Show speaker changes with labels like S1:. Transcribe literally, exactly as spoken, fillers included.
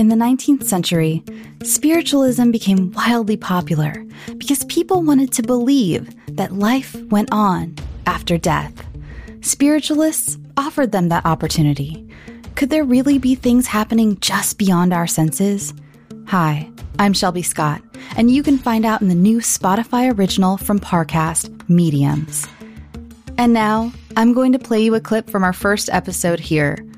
S1: In the nineteenth century, spiritualism became wildly popular because people wanted to believe that life went on after death. Spiritualists offered them that opportunity. Could there really be things happening just beyond our senses? Hi, I'm Shelby Scott, and you can find out in the new Spotify original from Parcast, Mediums. And now, I'm going to play you a clip from our first episode here,